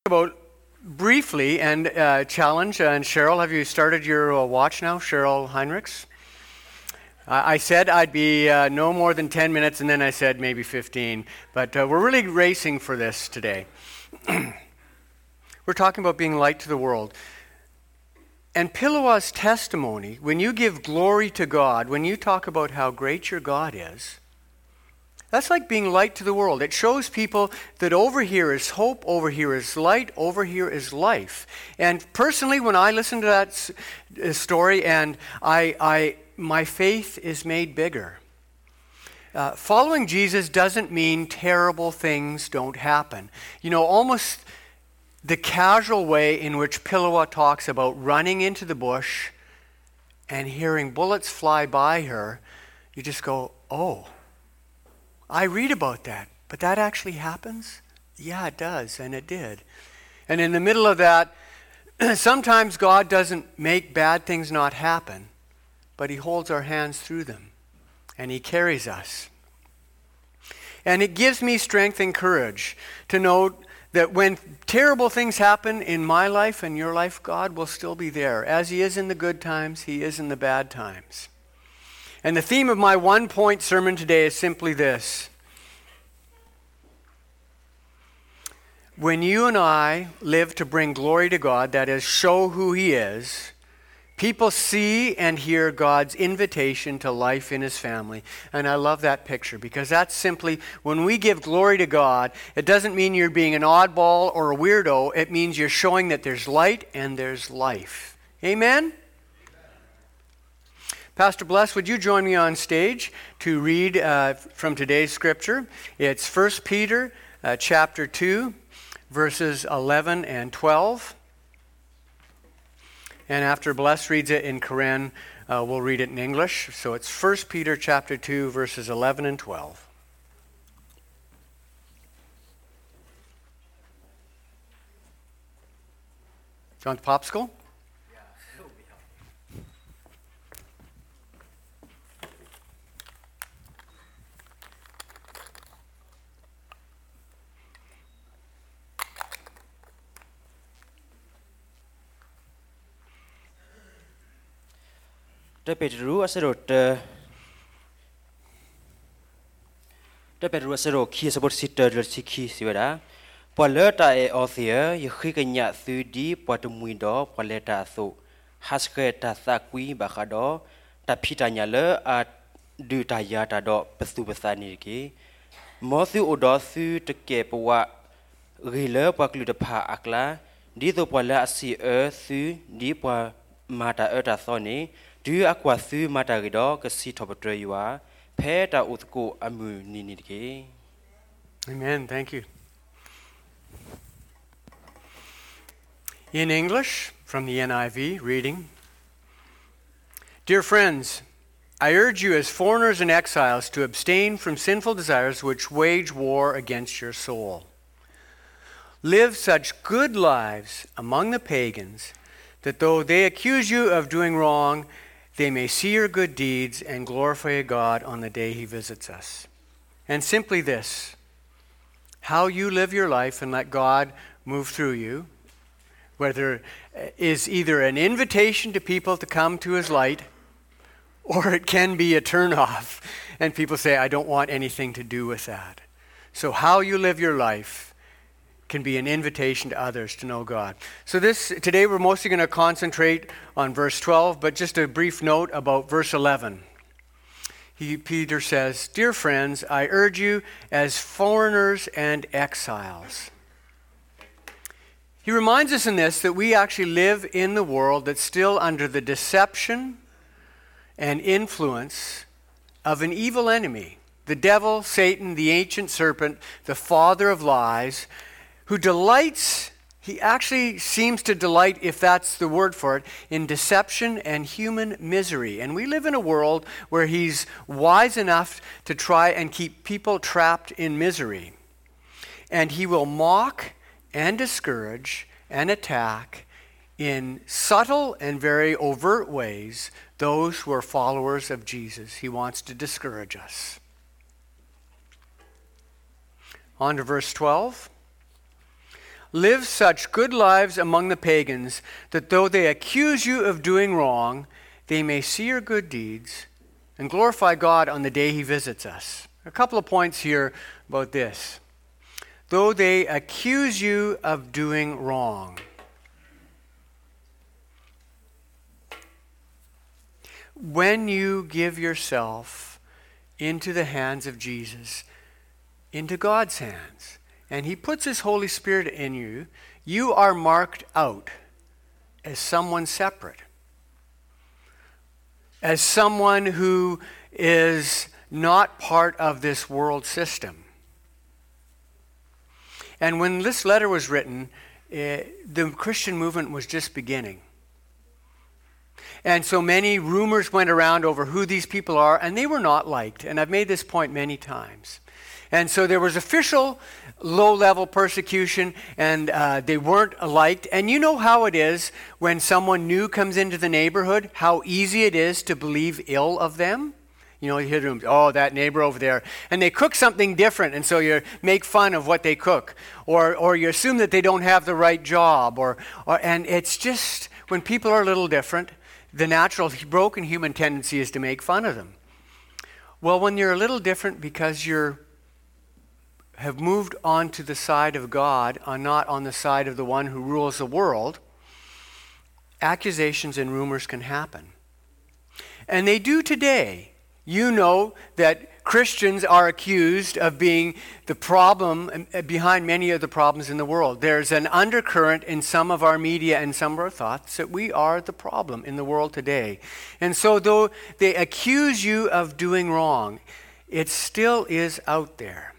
About briefly and challenge, and Cheryl, have you started your watch now, Cheryl Heinrichs? I said I'd be no more than 10 minutes, and then I said maybe 15, but we're really racing for this today. We're talking about being light to the world. And Pilawa's testimony, when you give glory to God, when you talk about how great your God is, that's like being light to the world. It shows people that over here is hope, over here is light, over here is life. And personally, when I listen to that story, and my faith is made bigger. Following Jesus doesn't mean terrible things don't happen. You know, almost the casual way in which Pilawa talks about running into the bush and hearing bullets fly by her, you just go, oh, I read about that, but that actually happens? Yeah, it does, and it did. And in the middle of that, sometimes God doesn't make bad things not happen, but he holds our hands through them, and he carries us. And it gives me strength and courage to know that when terrible things happen in my life and your life, God will still be there. As he is in the good times, he is in the bad times. And the theme of my one-point sermon today is simply this. When you and I live to bring glory to God, that is, show who he is, people see and hear God's invitation to life in his family. And I love that picture because that's simply, when we give glory to God, it doesn't mean you're being an oddball or a weirdo. It means you're showing that there's light and there's life. Amen? Pastor Bless, would you join me on stage to read from today's scripture? It's 1 Peter chapter 2, verses 11 and 12. And after Bless reads it in Karen, we'll read it in English. So it's 1 Peter chapter 2, verses 11 and 12. Do you want the popsicle? Da Pedro asero ki sabot sitter der sikhi siwada poleta e author ykhikanya thudi potumwido poleta so hasketa sakwi bakado ta phitanya le a du ta ya ta do pasu pasani ki mothu odosu teke pwa rile paklu de pha akla di to pola asi su di pwa mata eta soni du akwa su mata rido ka si topotre yua phe ta utko amu ni ke. Amen. Thank you. In English, from the NIV, reading. Dear friends, I urge you as foreigners and exiles to abstain from sinful desires which wage war against your soul. Live such good lives among the pagans that though they accuse you of doing wrong, they may see your good deeds and glorify God on the day he visits us. And simply this, how you live your life and let God move through you, whether is either an invitation to people to come to his light, or it can be a turnoff. And people say, I don't want anything to do with that. So how you live your life can be an invitation to others to know God. So today we're mostly going to concentrate on verse 12, but just a brief note about verse 11. Peter says, Dear friends, I urge you as foreigners and exiles. He reminds us in this that we actually live in the world that's still under the deception and influence of an evil enemy, the devil, Satan, the ancient serpent, the father of lies, who delights, he actually seems to delight, if that's the word for it, in deception and human misery. And we live in a world where he's wise enough to try and keep people trapped in misery. And he will mock and discourage and attack in subtle and very overt ways those who are followers of Jesus. He wants to discourage us. On to verse 12. live such good lives among the pagans that though they accuse you of doing wrong, they may see your good deeds and glorify God on the day he visits us. A couple of points here about this. Though they accuse you of doing wrong. When you give yourself into the hands of Jesus, into God's hands, and he puts his Holy Spirit in you, you are marked out as someone separate, as someone who is not part of this world system. And when this letter was written, the Christian movement was just beginning. And so many rumors went around over who these people are, and they were not liked. And I've made this point many times. And so there was official low-level persecution, and they weren't liked. And you know how it is when someone new comes into the neighborhood, how easy it is to believe ill of them. You know, you hear them, oh, that neighbor over there. And they cook something different, and so you make fun of what they cook. Or you assume that they don't have the right job. And it's just, when people are a little different, the natural, broken human tendency is to make fun of them. Well, when you're a little different because have moved on to the side of God, not on the side of the one who rules the world, accusations and rumors can happen. And they do today. You know that Christians are accused of being the problem behind many of the problems in the world. There's an undercurrent in some of our media and some of our thoughts that we are the problem in the world today. And so though they accuse you of doing wrong, it still is out there.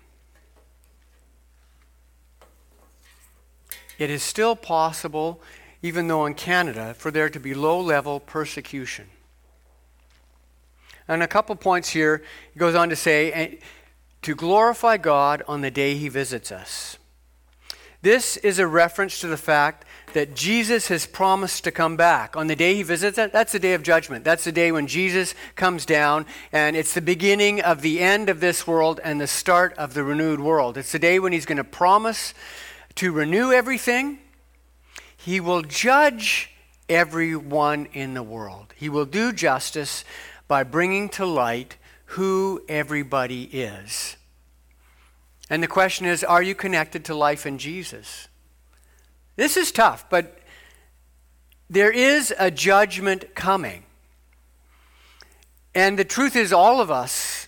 It is still possible, even though in Canada, for there to be low-level persecution. And a couple points here, he goes on to say, to glorify God on the day he visits us. This is a reference to the fact that Jesus has promised to come back. On the day he visits us, that's the day of judgment. That's the day when Jesus comes down, and it's the beginning of the end of this world and the start of the renewed world. It's the day when he's going to promise to renew everything. He will judge everyone in the world. He will do justice by bringing to light who everybody is. And the question is, are you connected to life in Jesus? This is tough, but there is a judgment coming. And the truth is, all of us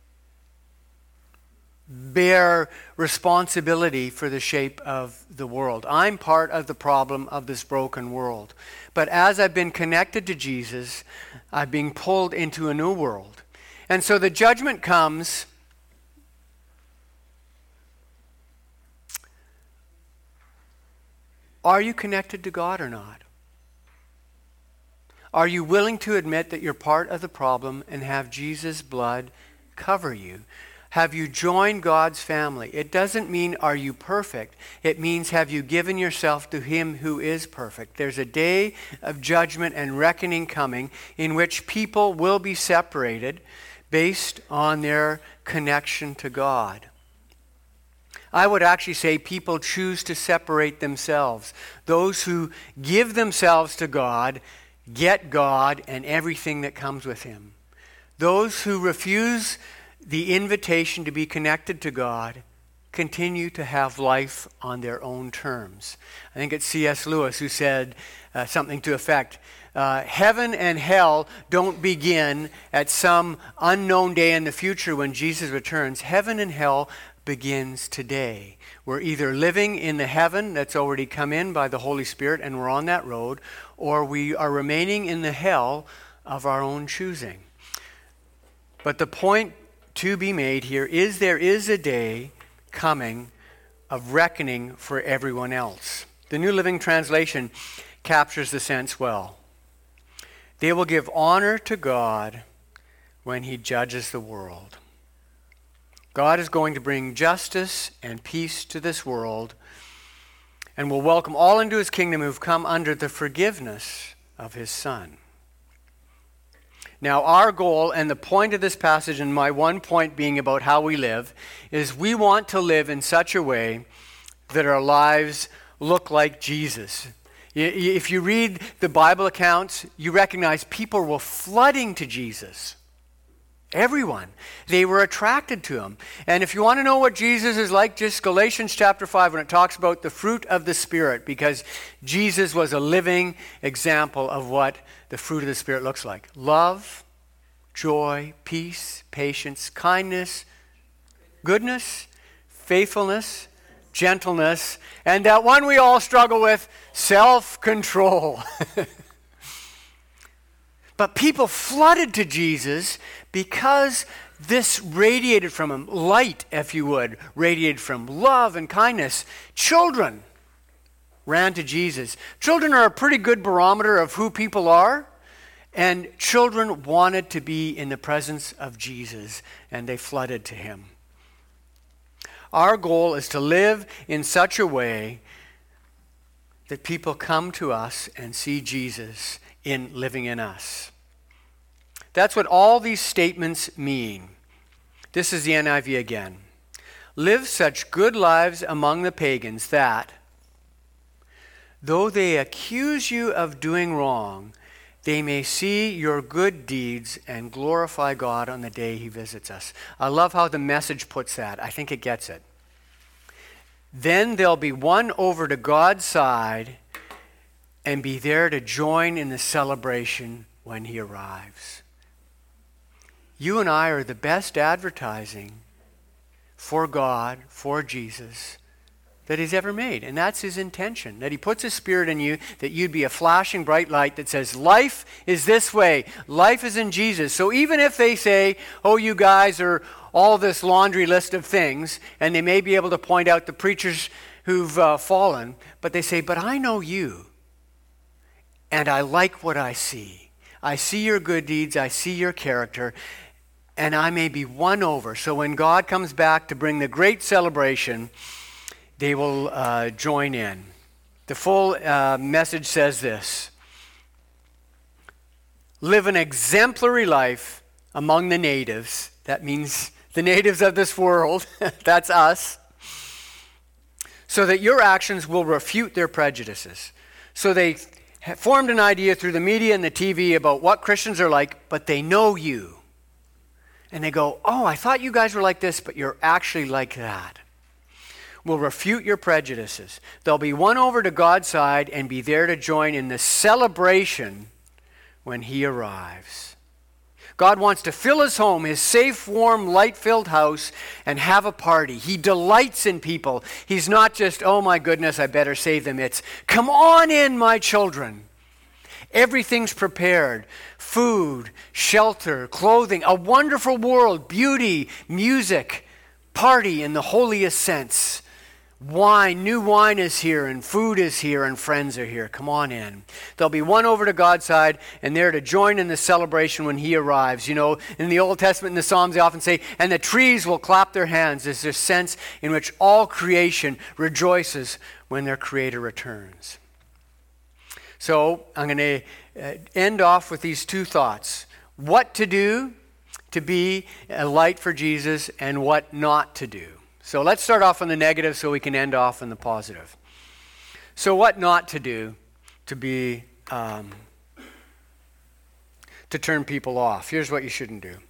bear responsibility for the shape of the world. I'm part of the problem of this broken world. But as I've been connected to Jesus, I'm being pulled into a new world. And so the judgment comes. Are you connected to God or not? Are you willing to admit that you're part of the problem and have Jesus' blood cover you? Have you joined God's family? It doesn't mean are you perfect. It means have you given yourself to him who is perfect. There's a day of judgment and reckoning coming in which people will be separated based on their connection to God. I would actually say people choose to separate themselves. Those who give themselves to God get God and everything that comes with him. Those who refuse the invitation to be connected to God continue to have life on their own terms. I think it's C.S. Lewis who said something to effect, heaven and hell don't begin at some unknown day in the future when Jesus returns. Heaven and hell begins today. We're either living in the heaven that's already come in by the Holy Spirit and we're on that road, or we are remaining in the hell of our own choosing. But the point to be made here is there is a day coming of reckoning for everyone else. The New Living Translation captures the sense well. They will give honor to God when he judges the world. God is going to bring justice and peace to this world and will welcome all into his kingdom who've come under the forgiveness of his Son. Now, our goal and the point of this passage, and my one point being about how we live, is we want to live in such a way that our lives look like Jesus. If you read the Bible accounts, you recognize people were flooding to Jesus. Everyone. They were attracted to him. And if you want to know what Jesus is like, just Galatians chapter 5 when it talks about the fruit of the Spirit, because Jesus was a living example of what the fruit of the Spirit looks like. Love, joy, peace, patience, kindness, goodness, faithfulness, gentleness, and that one we all struggle with, self-control. But people flooded to Jesus because this radiated from him. Light, if you would, radiated from love and kindness. Children ran to Jesus. Children are a pretty good barometer of who people are. And children wanted to be in the presence of Jesus, and they flooded to him. Our goal is to live in such a way that people come to us and see Jesus in living in us. That's what all these statements mean. This is the NIV again. Live such good lives among the pagans that, though they accuse you of doing wrong, they may see your good deeds and glorify God on the day he visits us. I love how the Message puts that. I think it gets it. Then they'll be won over to God's side and be there to join in the celebration when he arrives. You and I are the best advertising for God, for Jesus, that he's ever made. And that's his intention, that he puts his Spirit in you, that you'd be a flashing bright light that says, life is this way. Life is in Jesus. So even if they say, oh, you guys are all this laundry list of things, and they may be able to point out the preachers who've fallen, but they say, but I know you, and I like what I see. I see your good deeds, I see your character, and I may be won over. So when God comes back to bring the great celebration, they will join in. The full Message says this: live an exemplary life among the natives. That means the natives of this world. That's us. So that your actions will refute their prejudices. So they formed an idea through the media and the TV about what Christians are like, but they know you. And they go, oh, I thought you guys were like this, but you're actually like that. Will refute your prejudices. They'll be won over to God's side and be there to join in the celebration when he arrives. God wants to fill his home, his safe, warm, light-filled house, and have a party. He delights in people. He's not just, oh my goodness, I better save them. It's, come on in, my children. Everything's prepared. Food, shelter, clothing, a wonderful world, beauty, music, party in the holiest sense. Wine, new wine is here, and food is here, and friends are here. Come on in. They'll be won over to God's side, and there to join in the celebration when he arrives. You know, in the Old Testament, in the Psalms, they often say, and the trees will clap their hands. There's this sense in which all creation rejoices when their Creator returns. So I'm going to end off with these two thoughts. What to do to be a light for Jesus, and what not to do. So let's start off on the negative so we can end off on the positive. So what not to do to be, to turn people off. Here's what you shouldn't do.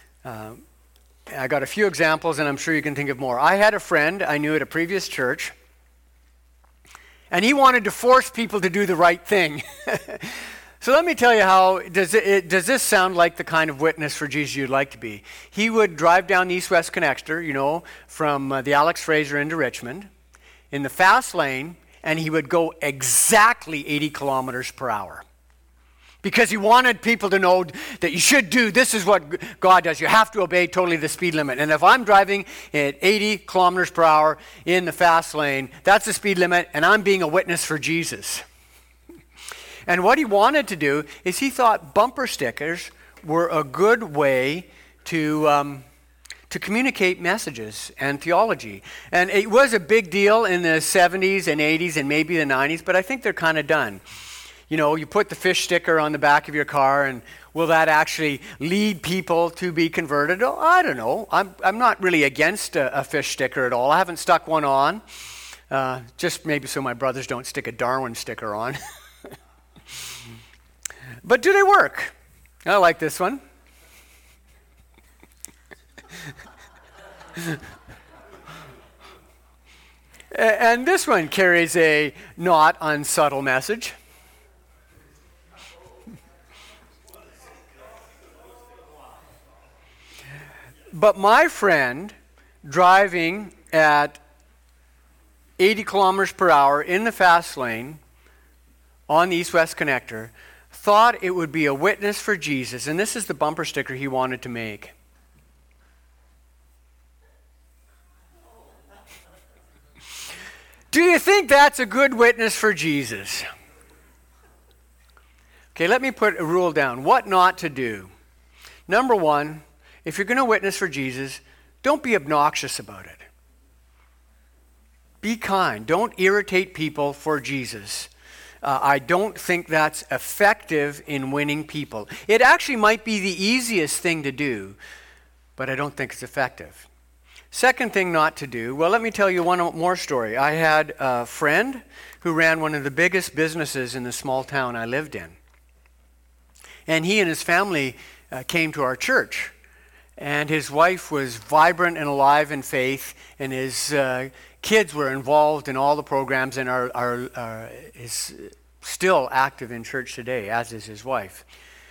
I got a few examples, and I'm sure you can think of more. I had a friend I knew at a previous church, and he wanted to force people to do the right thing. So let me tell you how, does this sound like the kind of witness for Jesus you'd like to be? He would drive down the East-West Connector, you know, from the Alex Fraser into Richmond, in the fast lane, and he would go exactly 80 kilometers per hour. Because he wanted people to know that you should do, this is what God does. You have to obey totally the speed limit. And if I'm driving at 80 kilometers per hour in the fast lane, that's the speed limit, and I'm being a witness for Jesus. And what he wanted to do is he thought bumper stickers were a good way to communicate messages and theology. And it was a big deal in the 70s and 80s and maybe the 90s, but I think they're kind of done. You know, you put the fish sticker on the back of your car, and will that actually lead people to be converted? Oh, I don't know. I'm not really against a fish sticker at all. I haven't stuck one on. just maybe so my brothers don't stick a Darwin sticker on. But do they work? I like this one. And this one carries a not unsubtle message. But my friend, driving at 80 kilometers per hour in the fast lane on the East-West Connector, thought it would be a witness for Jesus, and this is the bumper sticker he wanted to make. Do you think that's a good witness for Jesus? Okay, let me put a rule down. What not to do. Number one, if you're going to witness for Jesus, don't be obnoxious about it. Be kind. Don't irritate people for Jesus. I don't think that's effective in winning people. It actually might be the easiest thing to do, but I don't think it's effective. Second thing not to do, well, let me tell you one more story. I had a friend who ran one of the biggest businesses in the small town I lived in. And he and his family came to our church. And his wife was vibrant and alive in faith, and his kids were involved in all the programs and is still active in church today, as is his wife.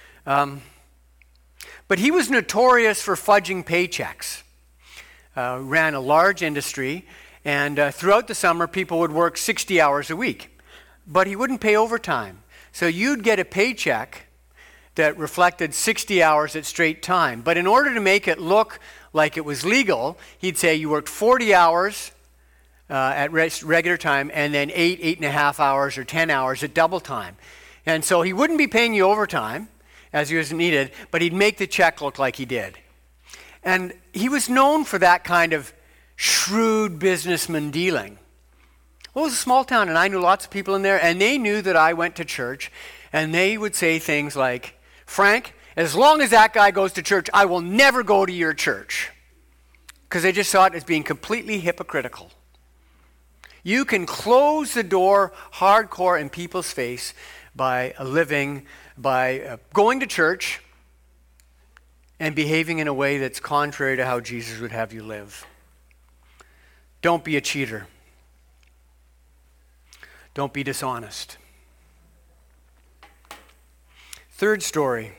But he was notorious for fudging paychecks. Ran a large industry, and throughout the summer, people would work 60 hours a week. But he wouldn't pay overtime. So you'd get a paycheck that reflected 60 hours at straight time. But in order to make it look like it was legal, he'd say you worked 40 hours at regular time, and then 8.5 hours, or 10 hours at double time. And so he wouldn't be paying you overtime, as he was needed, but he'd make the check look like he did. And he was known for that kind of shrewd businessman dealing. Well, it was a small town, and I knew lots of people in there, and they knew that I went to church, and they would say things like, Frank, as long as that guy goes to church, I will never go to your church. Because they just saw it as being completely hypocritical. You can close the door hardcore in people's face by going to church and behaving in a way that's contrary to how Jesus would have you live. Don't be a cheater. Don't be dishonest. Third story.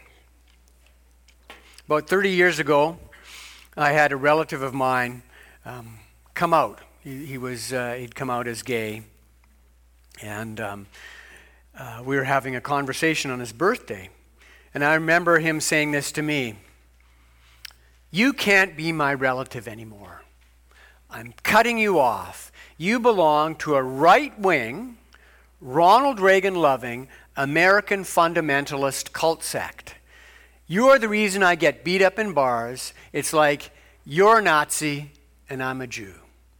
About 30 years ago, I had a relative of mine come out. He'd come out as gay, and we were having a conversation on his birthday. And I remember him saying this to me: "You can't be my relative anymore. I'm cutting you off. You belong to a right-wing, Ronald Reagan-loving, American fundamentalist cult sect. You're the reason I get beat up in bars. It's like you're a Nazi and I'm a Jew."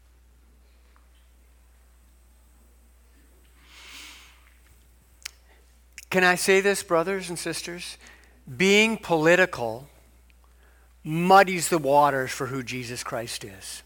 Can I say this, brothers and sisters? Being political muddies the waters for who Jesus Christ is.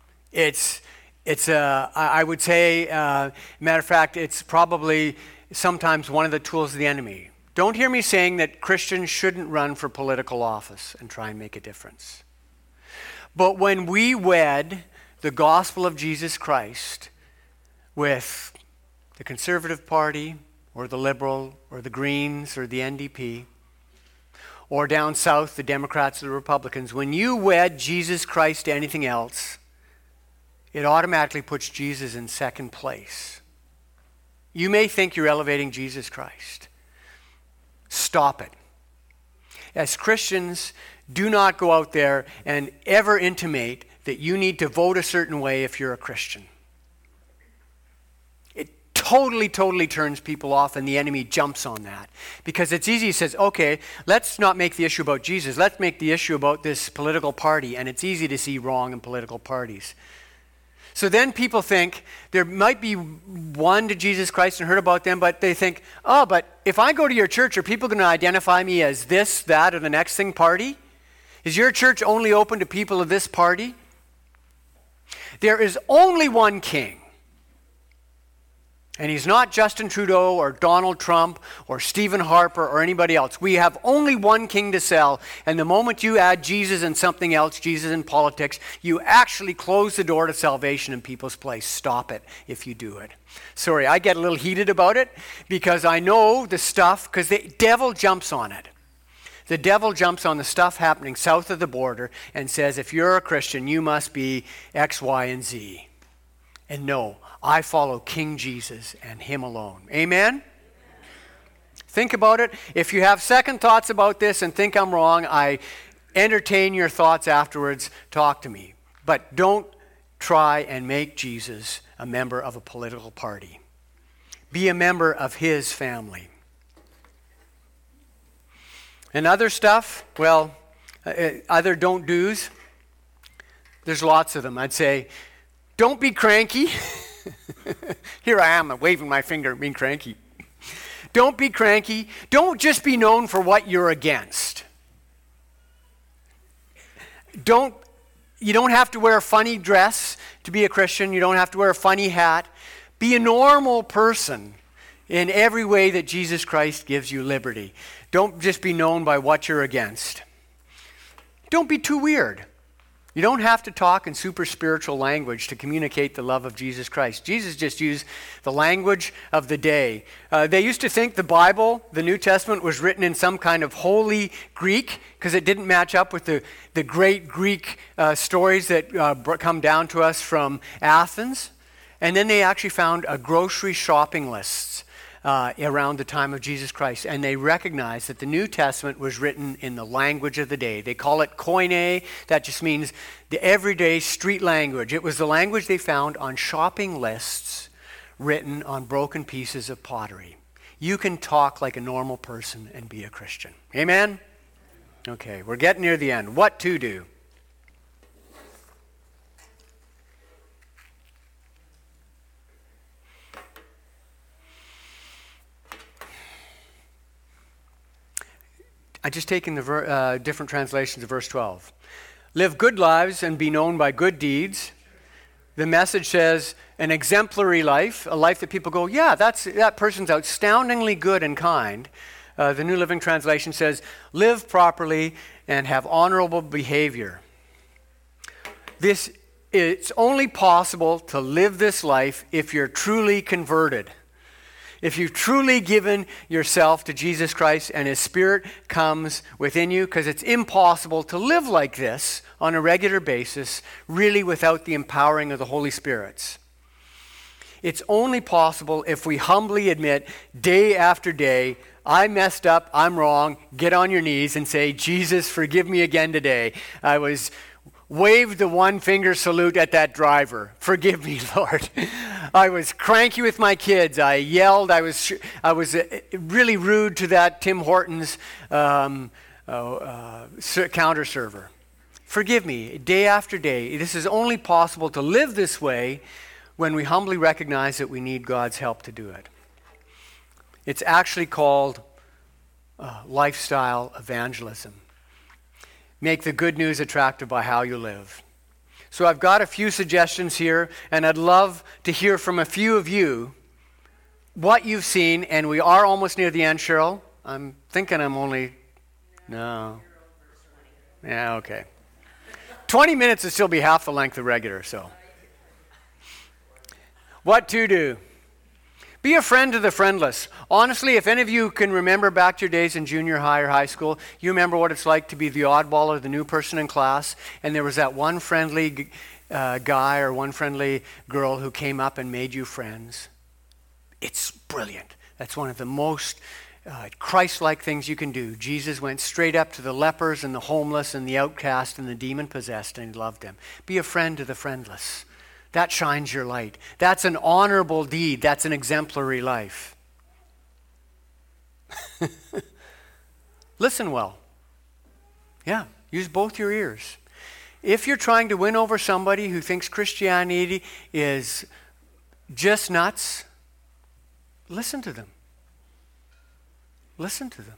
I would say, matter of fact, it's probably sometimes one of the tools of the enemy. Don't hear me saying that Christians shouldn't run for political office and try and make a difference. But when we wed the gospel of Jesus Christ with the Conservative Party, or the Liberal, or the Greens, or the NDP, or down south, the Democrats or the Republicans, when you wed Jesus Christ to anything else, it automatically puts Jesus in second place. You may think you're elevating Jesus Christ. Stop it. As Christians, do not go out there and ever intimate that you need to vote a certain way if you're a Christian. It totally turns people off, and the enemy jumps on that. Because it's easy, he says, okay, let's not make the issue about Jesus. Let's make the issue about this political party. And it's easy to see wrong in political parties. So then people think there might be one to Jesus Christ and heard about them, but they think, oh, but if I go to your church, are people going to identify me as this, that, or the next thing party? Is your church only open to people of this party? There is only one king. And he's not Justin Trudeau or Donald Trump or Stephen Harper or anybody else. We have only one king to sell. And the moment you add Jesus and something else, Jesus in politics, you actually close the door to salvation in people's place. Stop it if you do it. Sorry, I get a little heated about it because I know the stuff, because the devil jumps on it. The devil jumps on the stuff happening south of the border and says, if you're a Christian, you must be X, Y, and Z. And no, I follow King Jesus and him alone. Amen? Think about it. If you have second thoughts about this and think I'm wrong, I entertain your thoughts afterwards. Talk to me. But don't try and make Jesus a member of a political party. Be a member of his family. And other stuff, well, other don't do's. There's lots of them. I'd say, don't be cranky. Here I am waving my finger at being cranky. Don't be cranky. Don't just be known for what you're against. You don't have to wear a funny dress to be a Christian. You don't have to wear a funny hat. Be a normal person in every way that Jesus Christ gives you liberty. Don't just be known by what you're against. Don't be too weird. You don't have to talk in super spiritual language to communicate the love of Jesus Christ. Jesus just used the language of the day. They used to think the Bible, the New Testament, was written in some kind of holy Greek because it didn't match up with the great Greek stories that come down to us from Athens. And then they actually found a grocery shopping lists around the time of Jesus Christ. And they recognized that the New Testament was written in the language of the day. They call it koine. That just means the everyday street language. It was the language they found on shopping lists written on broken pieces of pottery. You can talk like a normal person and be a Christian. Amen? Okay, we're getting near the end. What to do? I just taken the different translations of verse 12. Live good lives and be known by good deeds. The Message says an exemplary life, a life that people go, yeah, that person's astoundingly good and kind. The New Living Translation says, live properly and have honorable behavior. It's only possible to live this life if you're truly converted. If you've truly given yourself to Jesus Christ and his Spirit comes within you, because it's impossible to live like this on a regular basis, really without the empowering of the Holy Spirit. It's only possible if we humbly admit day after day, I messed up, I'm wrong, get on your knees and say, Jesus, forgive me again today. I waved the one finger salute at that driver. Forgive me, Lord. I was cranky with my kids. I yelled. I was really rude to that Tim Hortons counter server. Forgive me, day after day. This is only possible to live this way when we humbly recognize that we need God's help to do it. It's actually called lifestyle evangelism. Make the good news attractive by how you live. So I've got a few suggestions here, and I'd love to hear from a few of you what you've seen, and we are almost near the end, Cheryl. I'm thinking no. Yeah, okay. 20 minutes would still be half the length of regular, so. What to do? Be a friend to the friendless. Honestly, if any of you can remember back to your days in junior high or high school, you remember what it's like to be the oddball or the new person in class, and there was that one friendly guy or one friendly girl who came up and made you friends. It's brilliant. That's one of the most Christ-like things you can do. Jesus went straight up to the lepers and the homeless and the outcast and the demon-possessed, and he loved them. Be a friend to the friendless. That shines your light. That's an honorable deed. That's an exemplary life. Listen well. Yeah, use both your ears. If you're trying to win over somebody who thinks Christianity is just nuts, listen to them. Listen to them.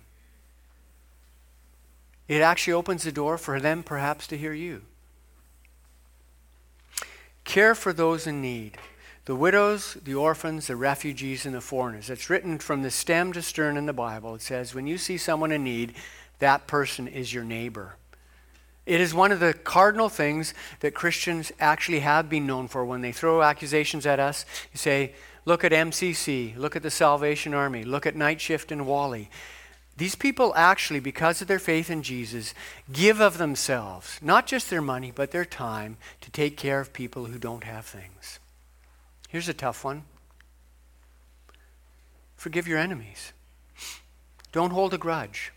It actually opens the door for them perhaps to hear you. Care for those in need. the widows, the orphans, the refugees, and the foreigners. It's written from the stem to stern in the Bible. It says, when you see someone in need, that person is your neighbor. It is one of the cardinal things that Christians actually have been known for. When they throw accusations at us, you say, look at MCC, look at the Salvation Army, look at Night Shift and Wally. These people actually, because of their faith in Jesus, give of themselves, not just their money, but their time to take care of people who don't have things. Here's a tough one. Forgive your enemies. Don't hold a grudge.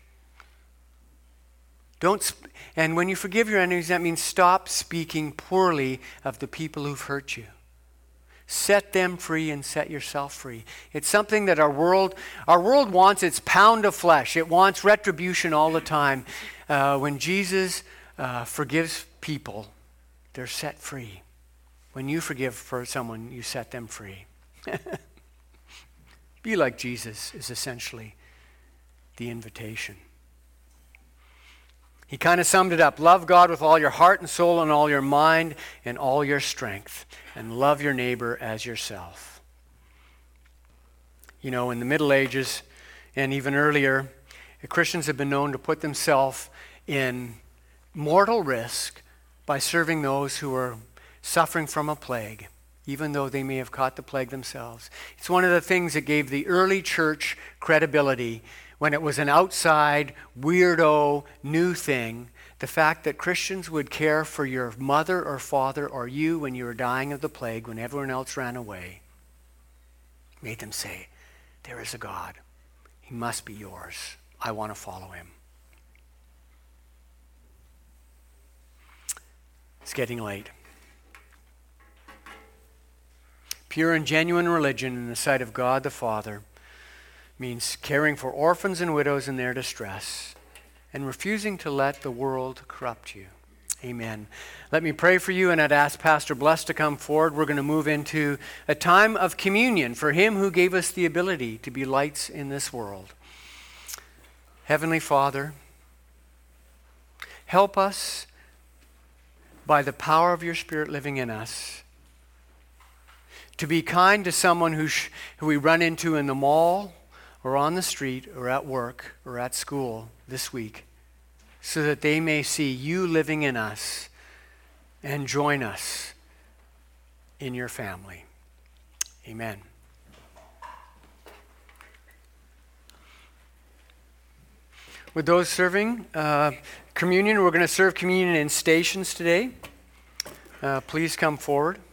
And when you forgive your enemies, that means stop speaking poorly of the people who've hurt you. Set them free and set yourself free. It's something that our world wants its pound of flesh. It wants retribution all the time. When Jesus forgives people, they're set free. When you forgive for someone, you set them free. Be like Jesus is essentially the invitation. He kind of summed it up. Love God with all your heart and soul and all your mind and all your strength. And love your neighbor as yourself. You know, in the Middle Ages and even earlier, Christians have been known to put themselves in mortal risk by serving those who are suffering from a plague, even though they may have caught the plague themselves. It's one of the things that gave the early church credibility when it was an outside, weirdo, new thing. The fact that Christians would care for your mother or father or you when you were dying of the plague, when everyone else ran away, made them say, there is a God. He must be yours. I want to follow him. It's getting late. Pure and genuine religion in the sight of God the Father means caring for orphans and widows in their distress and refusing to let the world corrupt you. Amen. Let me pray for you, and I'd ask Pastor Bless to come forward. We're going to move into a time of communion for him who gave us the ability to be lights in this world. Heavenly Father, help us by the power of your Spirit living in us to be kind to someone who we run into in the mall or on the street or at work or at school this week, so that they may see you living in us and join us in your family. Amen. With those serving communion, we're going to serve communion in stations today. Please come forward.